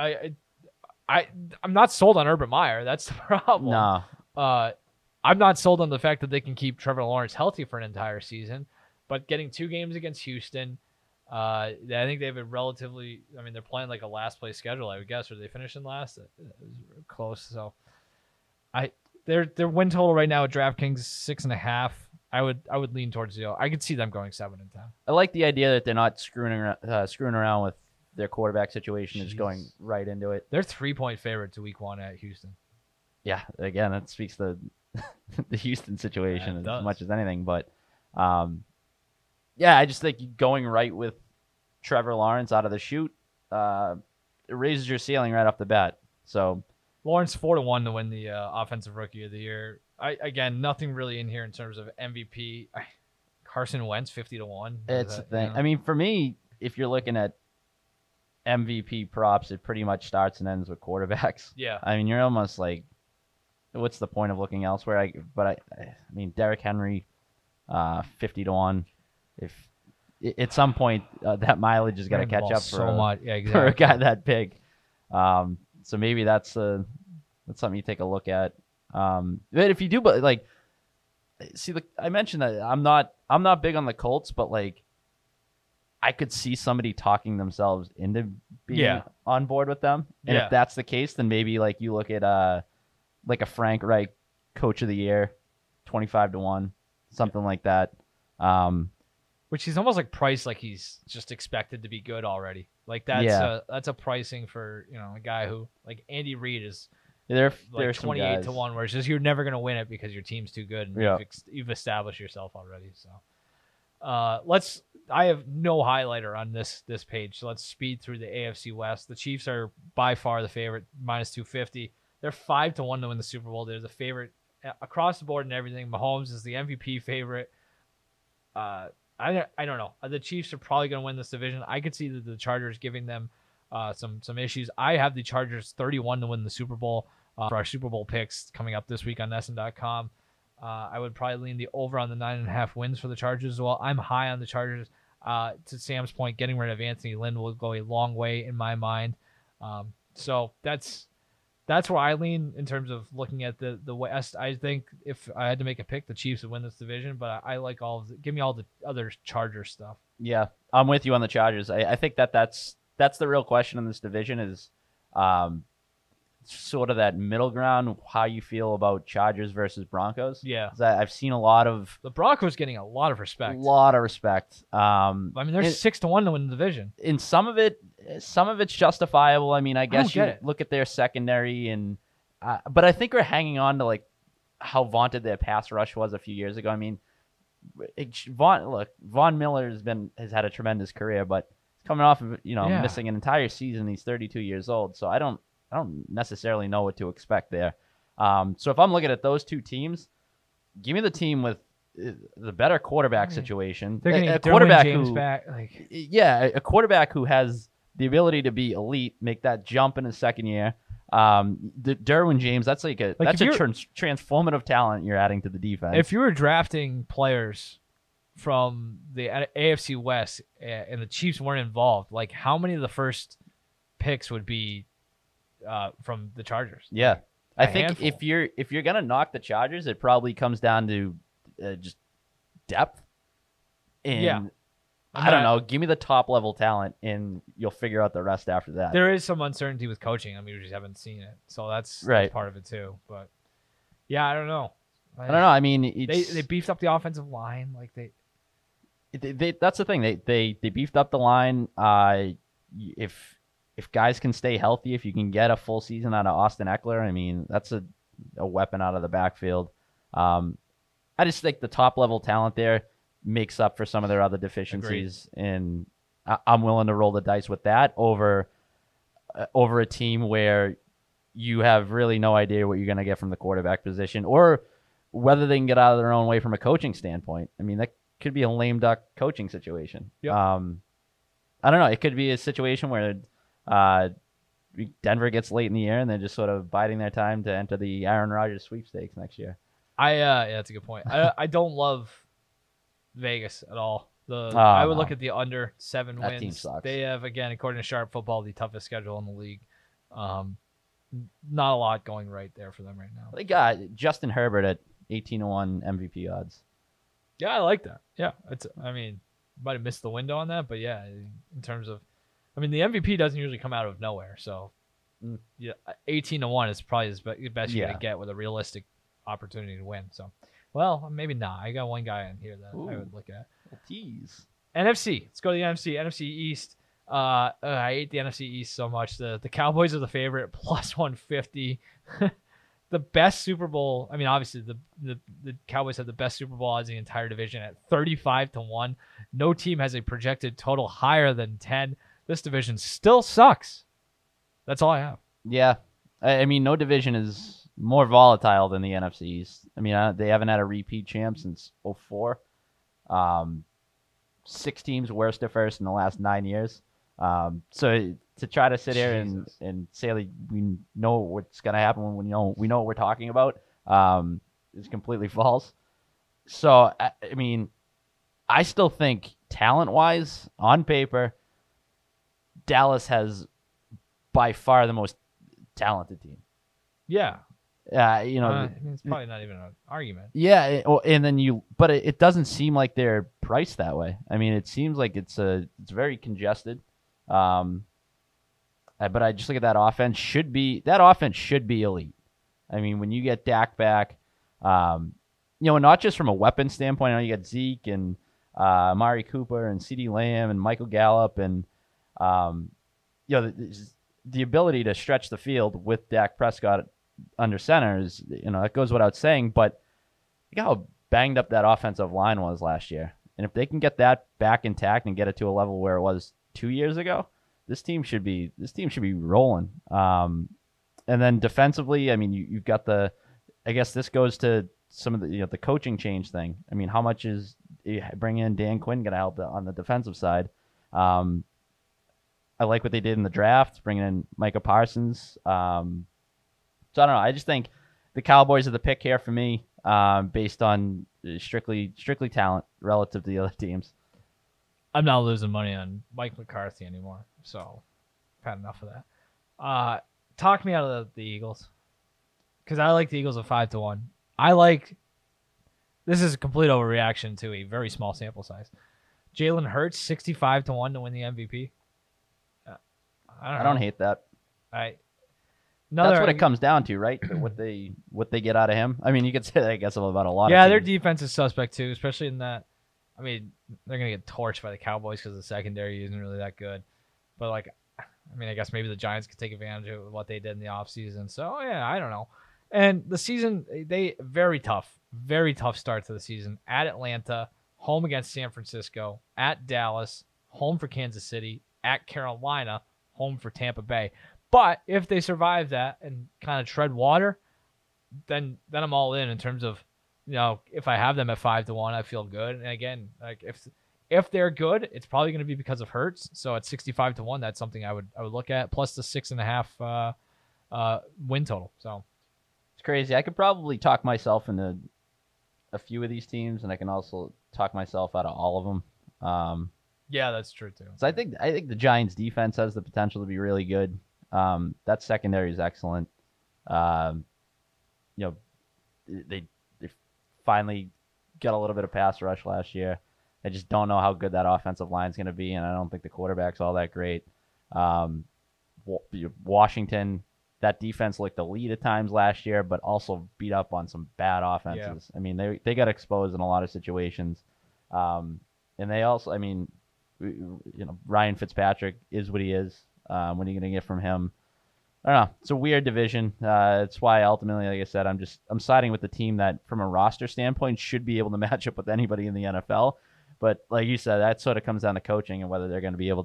not sold on Urban Meyer. That's the problem. No. I'm not sold on the fact that they can keep Trevor Lawrence healthy for an entire season, but getting 2 games against Houston, I think they have a relatively. I mean, they're playing like a last place schedule, I would guess, or they finishing last. It was close. So, their win total right now at DraftKings 6.5. I would lean towards 0. I could see them going 7 and 10. I like the idea that they're not screwing around with their quarterback situation and just going right into it. They're 3-point favorite to week 1 at Houston. Yeah, again, that speaks to the Houston situation as much as anything. But I just think going right with Trevor Lawrence out of the chute, it raises your ceiling right off the bat. So Lawrence 4-1 to win the offensive rookie of the year. Again, nothing really in here in terms of MVP. Carson Wentz 50-1. It's the thing. I mean, for me, if you're looking at MVP props, it pretty much starts and ends with quarterbacks. Yeah. I mean, you're almost like, what's the point of looking elsewhere? I mean, Derrick Henry, 50-1. If at some point that mileage has got to catch up for a guy that big. So maybe that's something you take a look at. But if you do, but like, see, I mentioned that I'm not big on the Colts, but like, I could see somebody talking themselves into being Yeah. on board with them. And Yeah. if that's the case, then maybe like you look at like a Frank Reich Coach of the Year, 25-1, something like that. Which he's almost like priced like he's just expected to be good already. Like that's a pricing for a guy who like Andy Reid is There like are some 28 to guys. 1, where it's just you're never gonna win it because your team's too good and Yeah. you've established yourself already. So I have no highlighter on this page, so let's speed through the AFC West. The Chiefs are by far the favorite, -250. They're 5-1 to win the Super Bowl. They're the favorite across the board and everything. Mahomes is the MVP favorite. I don't know. The Chiefs are probably going to win this division. I could see the Chargers giving them some issues. I have the Chargers 31 to win the Super Bowl for our Super Bowl picks coming up this week on NESN.com. I would probably lean the over on the 9.5 wins for the Chargers as well. I'm high on the Chargers. To Sam's point, getting rid of Anthony Lynn will go a long way in my mind. So that's where I lean in terms of looking at the West. I think if I had to make a pick, the Chiefs would win this division, but I like give me all the other Charger stuff. Yeah, I'm with you on the Chargers. I think that's the real question in this division is sort of that middle ground, how you feel about Chargers versus Broncos. Yeah. 'Cause I've seen a lot of The Broncos getting a lot of respect. respect. I mean, they're 6-1 to win the division. In some of it's justifiable. I mean, I guess you get it. look at their secondary and but I think we're hanging on to like how vaunted their pass rush was a few years ago. I mean, Von Miller has had a tremendous career, but he's coming off of missing an entire season. He's 32 years old, so I don't necessarily know what to expect there. So if I'm looking at those two teams, give me the team with the better quarterback situation. They're getting a Derwin quarterback James who, back. Like, a quarterback who has the ability to be elite, make that jump in his second year. The Derwin James, that's that's a transformative talent you're adding to the defense. if you were drafting players from the AFC West and the Chiefs weren't involved, like how many of the first picks would be from the Chargers? Yeah, I A think handful. if you're gonna knock the Chargers, it probably comes down to just depth. And Yeah. I don't know. Give me the top level talent, and you'll figure out the rest after that. There is some uncertainty with coaching. I mean, we just haven't seen it, so that's Right. part of it too. But yeah, I don't know. I don't know. I mean, They beefed up the offensive line, like they that's the thing. They beefed up the line. If guys can stay healthy, if you can get a full season out of Austin Eckler, I mean, that's a weapon out of the backfield. I just think the top level talent there makes up for some of their other deficiencies, and I'm willing to roll the dice with that over a team where you have really no idea what you're going to get from the quarterback position or whether they can get out of their own way from a coaching standpoint. I mean, that could be a lame duck coaching situation. Yep. I don't know. It could be a situation where Denver gets late in the year and they're just sort of biding their time to enter the Aaron Rodgers sweepstakes next year. yeah, that's a good point. I don't love Vegas at all. I would look at the under 7 That wins. team sucks. They have, again, according to Sharp Football, the toughest schedule in the league. Not a lot going right there for them right now. They got Justin Herbert at 18-1 MVP odds. Yeah, I like that. Yeah, might have missed the window on that, but yeah, in terms of, the MVP doesn't usually come out of nowhere. So, yeah, 18-1 is probably the best you're gonna get with a realistic opportunity to win. So, well, maybe not. I got one guy in here that I would look at. Tease. NFC. Let's go to the NFC. NFC East. I hate the NFC East so much. The Cowboys are the favorite, plus 150. The best Super Bowl. Obviously the Cowboys have the best Super Bowl odds in the entire division at 35-1. No team has a projected total higher than 10. This division still sucks. That's all I have. Yeah. No division is more volatile than the NFC East. They haven't had a repeat champ since 2004. 6 teams worst to first in the last 9 years. So to try to sit here and say like, we know what's going to happen when we know what we're talking about is completely false. So, I still think talent-wise, on paper, Dallas has by far the most talented team. Yeah. You know, I mean, it's probably not even an argument. yeah, and then but it doesn't seem like they're priced that way. I mean, it seems like it's very congested. But I just look at that offense should be elite. I mean, when you get Dak back, not just from a weapon standpoint. I know you got Zeke and Amari Cooper and CeeDee Lamb and Michael Gallup and the ability to stretch the field with Dak Prescott under center is, that goes without saying. But look how banged up that offensive line was last year, and if they can get that back intact and get it to a level where it was 2 years ago, this team should be rolling. And then defensively, I mean, you've got I guess this goes to some of the the coaching change thing. I mean, how much is bringing in Dan Quinn going to help on the defensive side? I like what they did in the draft, bringing in Micah Parsons. So I don't know. I just think the Cowboys are the pick here for me, based on strictly talent relative to the other teams. I'm not losing money on Mike McCarthy anymore, so I've had enough of that. Talk me out of the Eagles, because I like the Eagles at 5-1. This is a complete overreaction to a very small sample size. Jalen Hurts 65-1 to win the MVP. I don't hate that. That's what it comes down to, right? what they get out of him. I mean, you could say that, I guess, about a lot. Yeah, of their teams. defense is suspect too, especially in that. I mean, they're gonna get torched by the Cowboys because the secondary isn't really that good. But I guess maybe the Giants could take advantage of what they did in the offseason. So yeah, I don't know. And the season, very tough start to the season. At Atlanta, home against San Francisco, at Dallas, home for Kansas City, at Carolina, home for Tampa Bay. But if they survive that and kind of tread water, then I'm all in terms of, if I have them at 5-1, I feel good. And again, if they're good, it's probably going to be because of Hurts. So at 65-1, that's something I would look at, plus the 6.5 win total. So it's crazy. I could probably talk myself into a few of these teams, and I can also talk myself out of all of them. Yeah, that's true too. So I think the Giants' defense has the potential to be really good. That secondary is excellent. They finally got a little bit of pass rush last year. I just don't know how good that offensive line is going to be, and I don't think the quarterback's all that great. Washington, that defense looked elite at times last year, but also beat up on some bad offenses. Yeah. I mean, they got exposed in a lot of situations. And they also, I mean, Ryan Fitzpatrick is what he is. What are you going to get from him? I don't know. It's a weird division. It's why ultimately, like I said, I'm siding with the team that, from a roster standpoint, should be able to match up with anybody in the NFL. But like you said, that sort of comes down to coaching and whether they're going to be able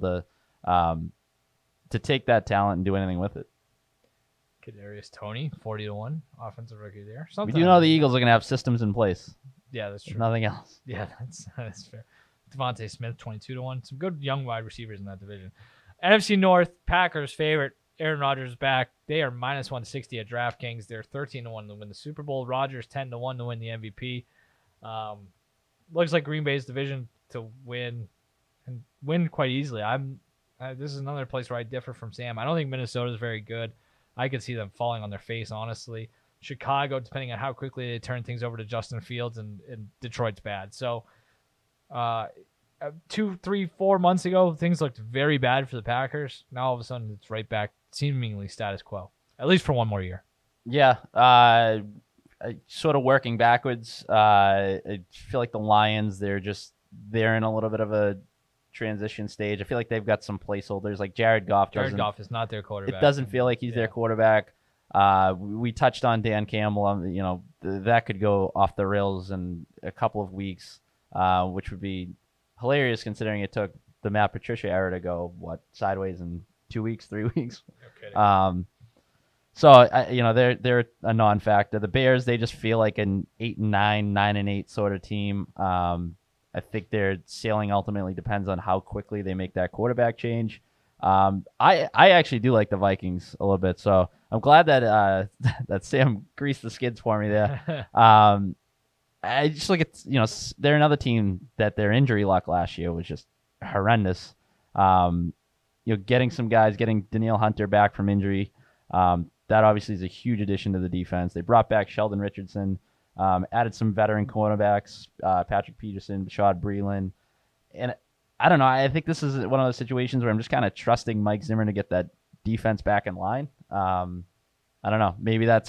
to take that talent and do anything with it. Kadarius Toney, 40-1, offensive rookie of the year. We do know the Eagles are going to have systems in place. Yeah, that's true. Nothing else. Yeah, that's fair. Devontae Smith, 22-1. Some good young wide receivers in that division. NFC North, Packers favorite. Aaron Rodgers back. They are -160 at DraftKings. They're 13-1 to win the Super Bowl. Rodgers 10-1 to win the MVP. Looks like Green Bay's division to win, and win quite easily. This is another place where I differ from Sam. I don't think Minnesota is very good. I could see them falling on their face, honestly. Chicago, depending on how quickly they turn things over to Justin Fields, and Detroit's bad. So 2, 3, 4 months ago, things looked very bad for the Packers. Now all of a sudden it's right back, seemingly status quo, at least for one more year. Yeah, sort of working backwards. I feel like the Lions, they're in a little bit of a transition stage. I feel like they've got some placeholders, like Jared Goff. Jared Goff is not their quarterback. It doesn't feel like he's their quarterback. We touched on Dan Campbell. That could go off the rails in a couple of weeks, which would be hilarious considering it took the Matt Patricia era to go sideways in 2 weeks, 3 weeks. No So they're a non-factor. The Bears, they just feel like an 8-9, 9-8 sort of team. I think their ceiling ultimately depends on how quickly they make that quarterback change. I actually do like the Vikings a little bit, so I'm glad that that Sam greased the skids for me there. I just look at they're another team that their injury luck last year was just horrendous. Getting some guys, getting Danielle Hunter back from injury. that obviously is a huge addition to the defense. They brought back Sheldon Richardson, added some veteran cornerbacks, Patrick Peterson, Bashad Breeland. And I don't know. I think this is one of those situations where I'm just kind of trusting Mike Zimmer to get that defense back in line. I don't know. Maybe that's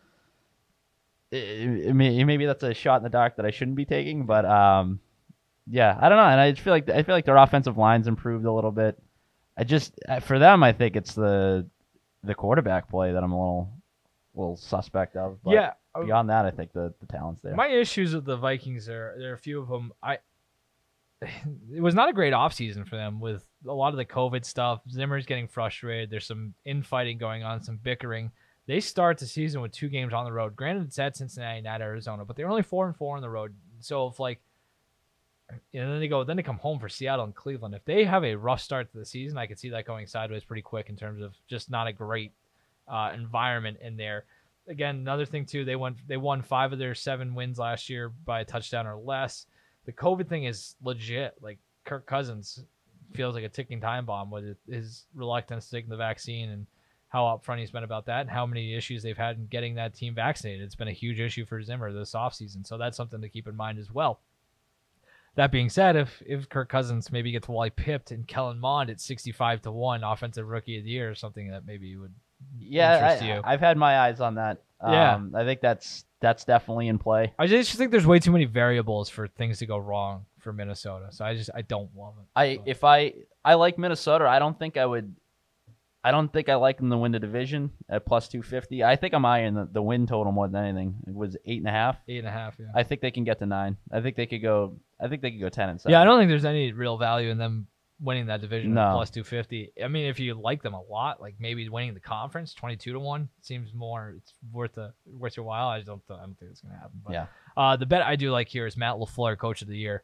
maybe that's a shot in the dark that I shouldn't be taking, but yeah, I don't know. And I feel like their offensive line's improved a little bit. For them, I think it's the quarterback play that I'm a little suspect of. But Yeah. beyond that, I think the talent's there. My issues with the Vikings there are a few of them. It was not a great offseason for them with a lot of the COVID stuff. Zimmer's getting frustrated. There's some infighting going on, some bickering. They start the season with 2 games on the road. Granted, it's at Cincinnati and at Arizona, but they're only 4-4 on the road. So if then they come home for Seattle and Cleveland. If they have a rough start to the season, I could see that going sideways pretty quick in terms of just not a great environment in there. Again, another thing too, they won 5 of their 7 wins last year by a touchdown or less. The COVID thing is legit. Like Kirk Cousins feels like a ticking time bomb with his reluctance to take the vaccine and how upfront he's been about that and how many issues they've had in getting that team vaccinated. It's been a huge issue for Zimmer this offseason. So that's something to keep in mind as well. That being said, if Kirk Cousins maybe gets Wally pipped and Kellen Mond at 65-1 offensive rookie of the year or something that maybe would interest you. I've had my eyes on that. Yeah. I think that's definitely in play. I just think there's way too many variables for things to go wrong for Minnesota. So I don't love it. If I like Minnesota, I don't think I like them to win the division at plus 250. I think I'm eyeing the win total more than anything. It was 8.5. 8.5, yeah. I think they can get to 9. I think they could go 10-7. Yeah, I don't think there's any real value in them winning that division at No. plus 250. I mean, if you like them a lot, like maybe winning the conference 22-1 seems more. It's worth your while. I don't think it's gonna happen. But, Yeah. the bet I do like here is Matt LaFleur, Coach of the Year,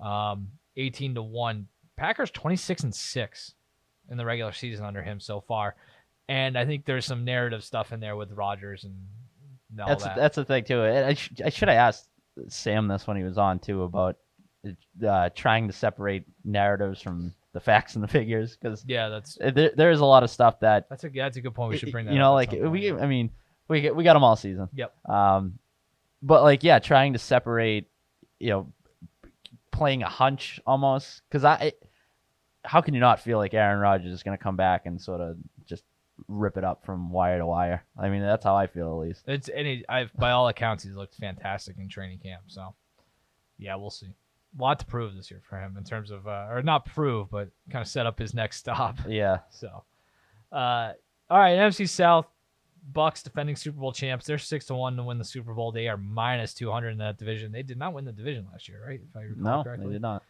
18-1. Packers 26-6 in the regular season under him so far, and I think there's some narrative stuff in there with Rodgers and all that. That's the thing too. I should have asked Sam this when he was on too about trying to separate narratives from the facts and the figures, because Yeah, there is a lot of stuff that that's a good point. We should bring that. you know, up like at some point. we got them all season. Yep. But like, yeah, trying to separate, playing a hunch almost, because how can you not feel like Aaron Rodgers is going to come back and sort of just rip it up from wire to wire? I mean, that's how I feel, at least. By all accounts, he's looked fantastic in training camp. So, yeah, we'll see. A lot to prove this year for him in terms of, or not prove, but kind of set up his next stop. Yeah. So, all right, NFC South, Bucks defending Super Bowl champs. They're 6-1 to win the Super Bowl. They are minus 200 in that division. They did not win the division last year, right? If I recall correctly. They did not.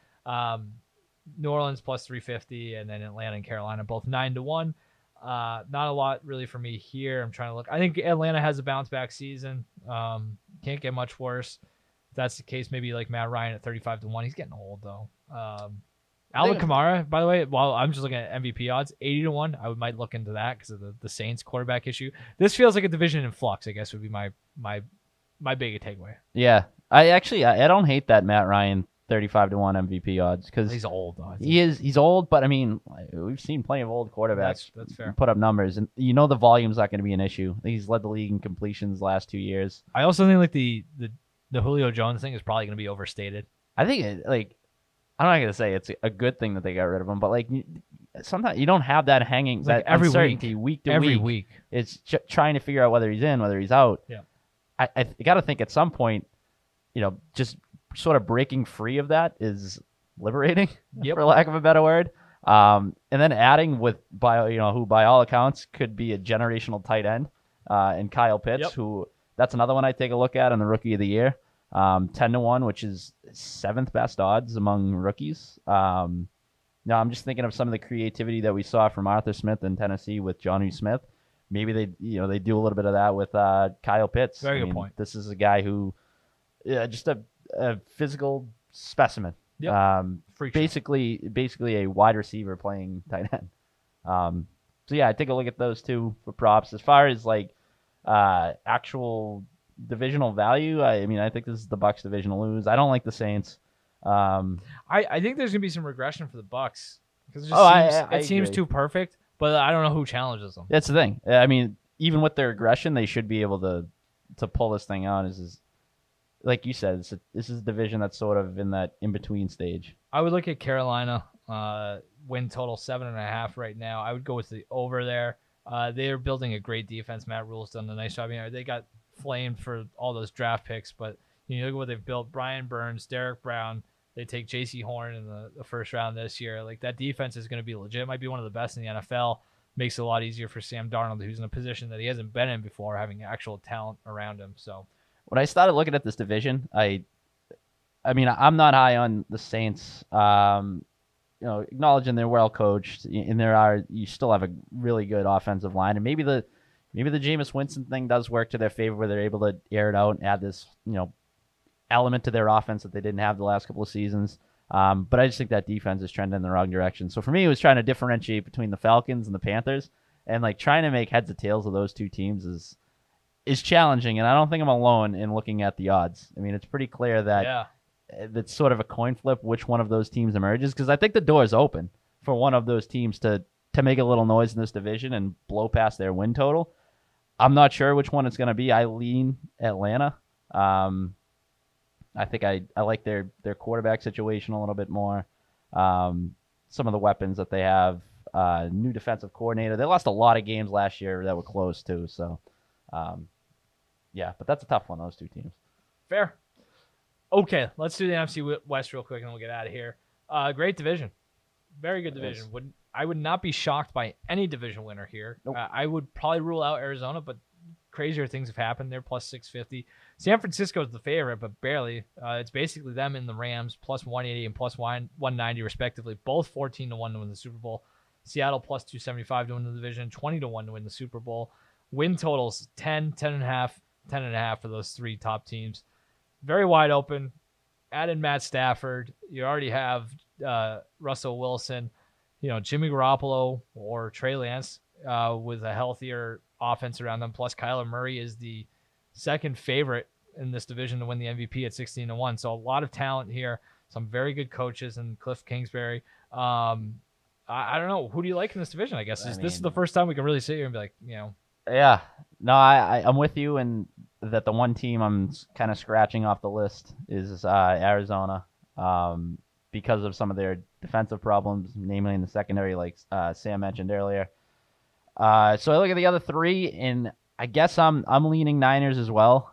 New Orleans plus 350, and then Atlanta and Carolina both 9-1. Not a lot really for me here. I'm trying to look. I think Atlanta has a bounce back season. Can't get much worse. If that's the case, maybe like Matt Ryan at 35-1. He's getting old though. Alvin Kamara, by the way, while I'm just looking at MVP odds, 80-1. I might look into that because of the Saints quarterback issue. This feels like a division in flux, I guess would be my big takeaway. Yeah. I don't hate that Matt Ryan 35-1 MVP odds, because He's old though. he's old, but I mean, we've seen plenty of old quarterbacks That's fair. put up numbers, and the volume's not going to be an issue. He's led the league in completions the last 2 years. I also think like the Julio Jones thing is probably going to be overstated. I think I'm not going to say it's a good thing that they got rid of him, but like sometimes you don't have that hanging, It's that like every uncertainty week to Every week. week. It's trying to figure out whether he's in, whether he's out. Yeah. I got to think at some point, just sort of breaking free of that is liberating, Yep. for lack of a better word. And then adding who by all accounts could be a generational tight end, and Kyle Pitts, Yep. who that's another one I take a look at in the rookie of the year. 10-1, which is 7th best odds among rookies. Now I'm just thinking of some of the creativity that we saw from Arthur Smith in Tennessee with Jonnu Smith. Maybe they do a little bit of that with Kyle Pitts. Very good point. This is a guy who, just a physical specimen. Yep. Freak show. Basically a wide receiver playing tight end. So yeah, I take a look at those two for props. As far as like actual divisional value, I think this is the Bucs division to lose. I don't like the Saints. I think there's gonna be some regression for the Bucks because I it seems agree. too perfect, but I don't know who challenges them. That's the thing. I mean, even with their aggression, they should be able to pull this thing out. Is like you said, this is a division that's sort of in that in between stage. I would look at Carolina. Win total 7.5 right now. I would go with the over there. They're building a great defense. Matt Rule's done a nice job. They got flamed for all those draft picks, but look at what they've built. Brian Burns, Derek Brown. They take J.C. Horn in the first round this year. Like, that defense is going to be legit. Might be one of the best in the NFL. Makes it a lot easier for Sam Darnold, who's in a position that he hasn't been in before, having actual talent around him. So when I started looking at this division, I mean, I'm not high on the Saints. Acknowledging they're well coached, and you still have a really good offensive line, and maybe the Jameis Winston thing does work to their favor, where they're able to air it out and add this element to their offense that they didn't have the last couple of seasons. But I just think that defense is trending in the wrong direction. So for me, it was trying to differentiate between the Falcons and the Panthers, and like trying to make heads or tails of those two teams is challenging. And I don't think I'm alone in looking at the odds. I mean, it's pretty clear that that's sort of a coin flip which one of those teams emerges, because I think the door is open for one of those teams to make a little noise in this division and blow past their win total. I'm not sure which one it's going to be. I lean Atlanta. I think I like their quarterback situation a little bit more. Some of the weapons that they have, new defensive coordinator. They lost a lot of games last year that were close too. So, but that's a tough one, those two teams. Fair. Okay, let's do the NFC West real quick and we'll get out of here. Great division. Very good division. I would not be shocked by any division winner here. Nope. I would probably rule out Arizona, but crazier things have happened. They're plus 650. San Francisco is the favorite, but barely. It's basically them and the Rams, plus 180 and plus 190 respectively, both 14-1 to win the Super Bowl. Seattle plus 275 to win the division, 20-1 to win the Super Bowl. Win totals 10, 10.5 for those three top teams. Very wide open. Add in Matt Stafford. You already have Russell Wilson, Jimmy Garoppolo or Trey Lance with a healthier offense around them. Plus, Kyler Murray is the second favorite in this division to win the MVP at 16-1. So a lot of talent here. Some very good coaches and Cliff Kingsbury. I don't know. Who do you like in this division? I guess this is the first time we can really sit here and be like, Yeah. No, I'm with you, and that the one team I'm kind of scratching off the list is Arizona, because of some of their defensive problems, namely in the secondary, like Sam mentioned earlier. So I look at the other three, and I guess I'm leaning Niners as well,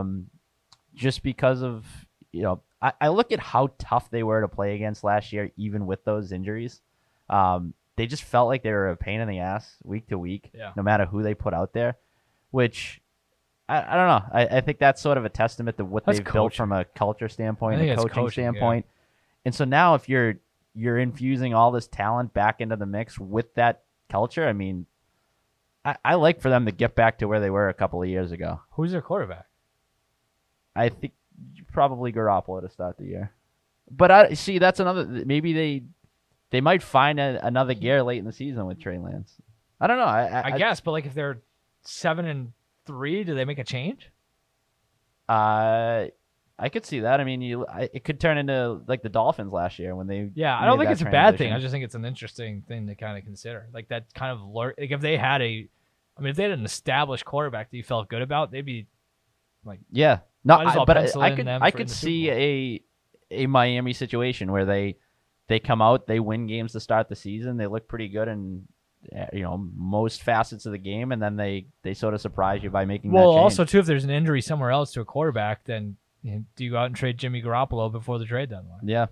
just because of I look at how tough they were to play against last year, even with those injuries. They just felt like they were a pain in the ass week to week, no matter who they put out there, which I don't know. I think that's sort of a testament to what they've built from a culture standpoint, a coaching standpoint. Yeah. And so now if you're infusing all this talent back into the mix with that culture, I mean, I like for them to get back to where they were a couple of years ago. Who's their quarterback? I think probably Garoppolo to start the year. But that's another. Maybe they might find another gear late in the season with Trey Lance. I don't know. I guess, but like if they're 7-3, do they make a change? I could see that. I mean, it could turn into like the Dolphins last year when they. Yeah, I don't think it's a bad thing. I just think it's an interesting thing to kind of consider. Like that kind of like if they had if they had an established quarterback that you felt good about, they'd be like. Yeah, no, I could see a Miami situation where they come out, they win games to start the season, they look pretty good in most facets of the game, and then they sort of surprise you by making that change. Also too, if there's an injury somewhere else to a quarterback, then do you go out and trade Jimmy Garoppolo before the trade deadline? Yeah.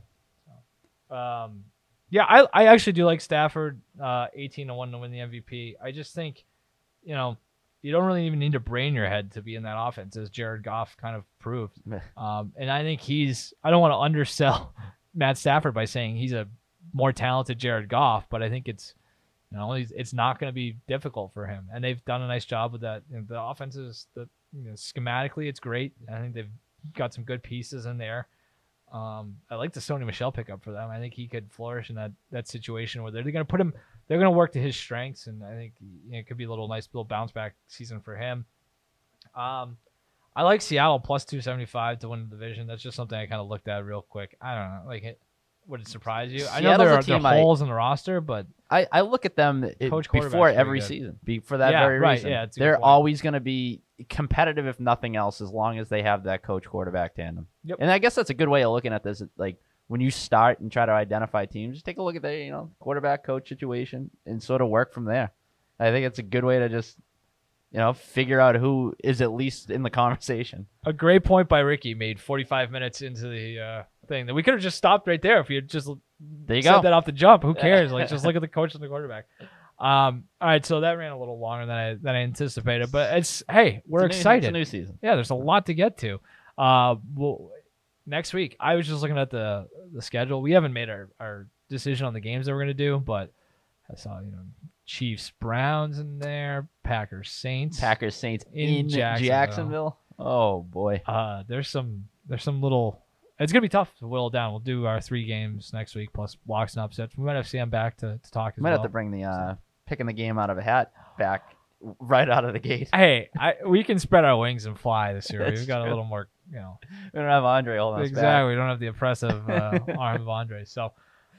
I actually do like Stafford, 18-1 to win the MVP. I just think, you don't really even need to brain your head to be in that offense, as Jared Goff kind of proved. And I think I don't want to undersell Matt Stafford by saying he's a more talented Jared Goff, but I think it's not going to be difficult for him. And they've done a nice job with that. The offense is schematically, it's great. I think they've got some good pieces in there. I like the Sony Michel pickup for them. I think he could flourish in that situation where they're going to put him. They're going to work to his strengths, and I think it could be a nice little bounce back season for him. I like Seattle plus 275 to win the division. That's just something I kind of looked at real quick. I don't know, would it surprise you? I know Seattle's there a are team I- holes in the roster, but I look at them Coach before quarterback's every pretty season for that Yeah, very right, reason. yeah, it's a good They're point. always going to be competitive, if nothing else, as long as they have that coach quarterback tandem. Yep. And I guess that's a good way of looking at this. Like when you start and try to identify teams, just take a look at the quarterback coach situation and sort of work from there. I think it's a good way to just figure out who is at least in the conversation. a great point by Ricky made 45 minutes into the thing that we could have just stopped right there if you had just There you said go. that off the jump. Who cares? Like, just look at the coach and the quarterback. All right, so that ran a little longer than I anticipated, but we're excited. It's a new season. Yeah, there's a lot to get to. Well, next week, I was just looking at the schedule. We haven't made our decision on the games that we're gonna do, but I saw Chiefs Browns in there, Packers Saints. Packers Saints In in Jacksonville. Jacksonville. Oh boy. There's some little. It's gonna be tough to whittle down. We'll do our 3 games next week plus locks and upsets. We might have Sam back to talk as Might well. have to bring the picking the game out of a hat back right out of the gate. Hey, we can spread our wings and fly this year. That's We've got a true. little more, We don't have Andre holding us back. exactly. We don't have the oppressive arm of Andre. So,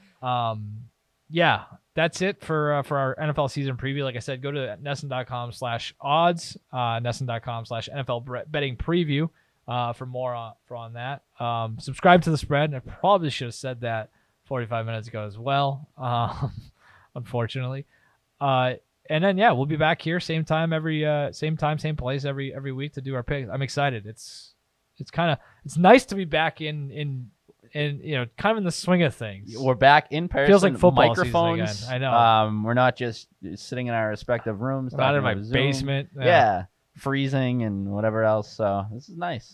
yeah, that's it for our NFL season preview. Like I said, go to Nesson.com/odds, Nesson.com/NFL betting preview for more on that. Subscribe to the spread. I probably should have said that 45 minutes ago as well. Unfortunately. And then we'll be back here same time same place every week to do our picks. I'm excited. It's nice to be back in kind of in the swing of things. We're back in person. Feels like football season microphones. again. I know. We're not just sitting in our respective rooms. Not in talking my over Zoom. basement. Yeah. Freezing and whatever else. So this is nice.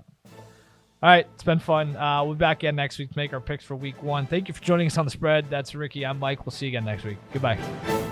All right, it's been fun. We'll be back again next week to make our picks for week 1. Thank you for joining us on the spread. That's Ricky. I'm Mike. We'll see you again next week. Goodbye.